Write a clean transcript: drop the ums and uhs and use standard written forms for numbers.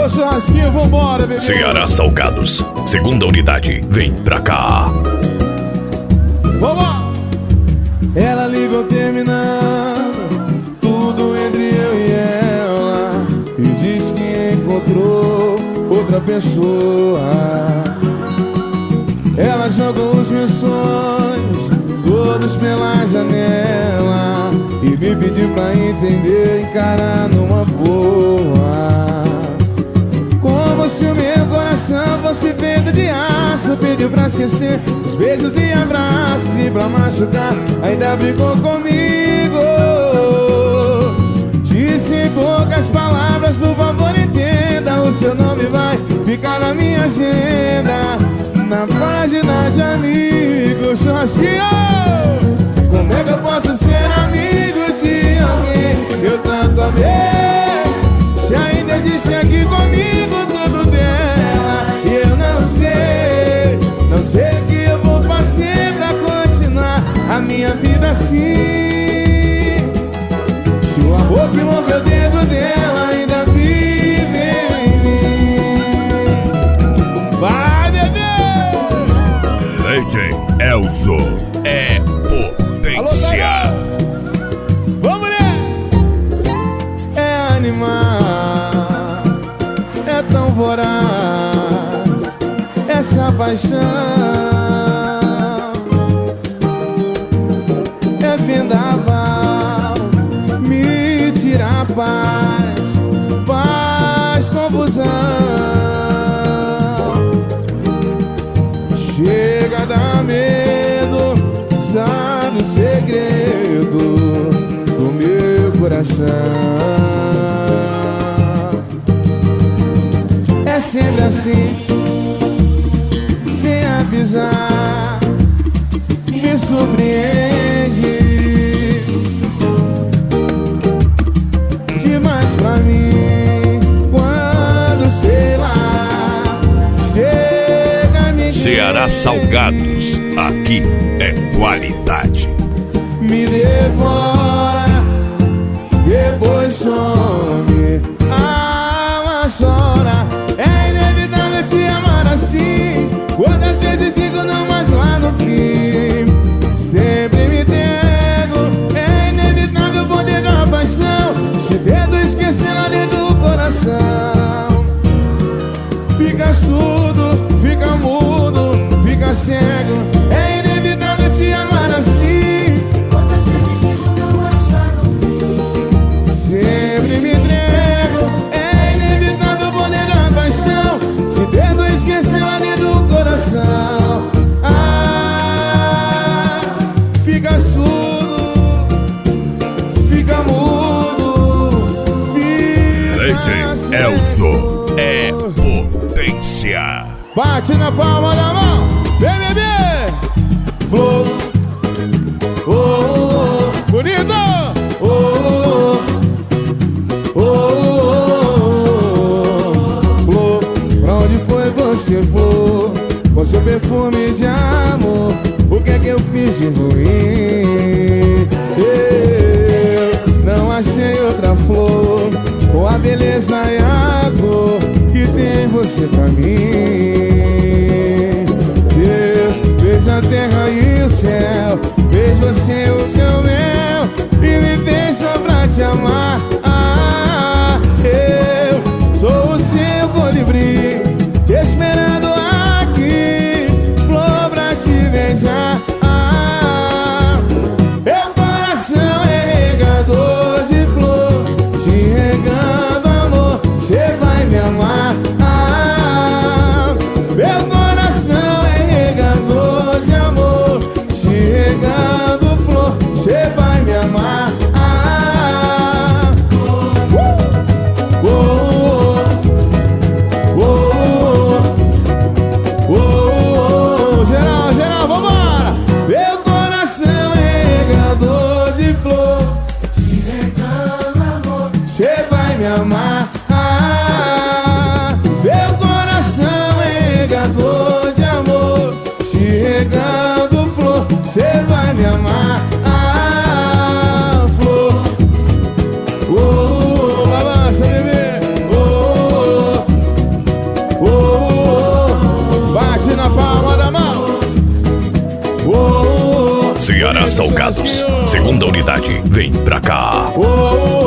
Alô, churrasquinho, vambora, bebê. Ceará Salgados, segunda unidade, vem pra cá. Vambora. Ela ligou terminando tudo entre eu e ela e diz que encontrou outra pessoa. Ela jogou os meus sonhos todos pela janela e me pediu pra entender e encarar numa boa. Como se o meu coração fosse feito de aço, pediu pra esquecer os beijos e abraços e pra machucar ainda brigou comigo. Disse em poucas palavras, por favor entenda, o seu nome vai ficar na minha agenda, na página de amigos. Churrasquinho! Como é que eu posso ser amigo de alguém que eu tanto amei, se ainda existe aqui comigo tudo dela e eu não sei o que eu vou fazer pra continuar a minha vida assim. Se o amor que morreu dentro dela ainda vive em mim. Vai, bebê! DJ Elzo é potência. Alô, vamos, mulher! É animal, é tão voraz essa paixão. É vendaval, me tira a paz, faz confusão. Chega a dar medo, sabe o segredo do meu coração. É sempre assim, sem avisar, me surpreende demais pra mim. Quando, sei lá, chega me Ceará Salgados, aqui é qualidade. me devora, depois some, a alma chora. É inevitável te amar assim, quantas vezes digo não, mas lá no fim sempre me entrego. É inevitável o poder da paixão, te tento esquecer lá dentro do coração. Fica surdo, fica mudo, fica cego. É inevitável te amar assim, Quantas vezes digo não, mas lá no fim sempre me entrego. É inevitável o poder da paixão, te tento esquecer lá dentro do coração. Ah, fica surdo, fica mudo, DJ fica Elzo cego. é potência. Bate na palma da mão, vem, bebê. Flor, oh, oh, oh. Bonito, oh, oh, oh, oh. Flor, pra onde foi você, flor? Com seu perfume de amor, o que é que eu fiz de ruim? Eu não achei outra flor com a beleza e a cor que tem você pra mim. Deus fez a terra e o céu, fez você o seu mel e me fez só pra te amar. Ah, eu sou o seu colibri, te esperando aqui, flor pra te beijar. Ah, meu coração é regador de flor, te regando amor, cê vai me amar. Ah, meu coração é regador de amor, te regando flor, cê vai me amar. Ah, Ceará Salgados. Segunda unidade, vem pra cá. Oh, oh,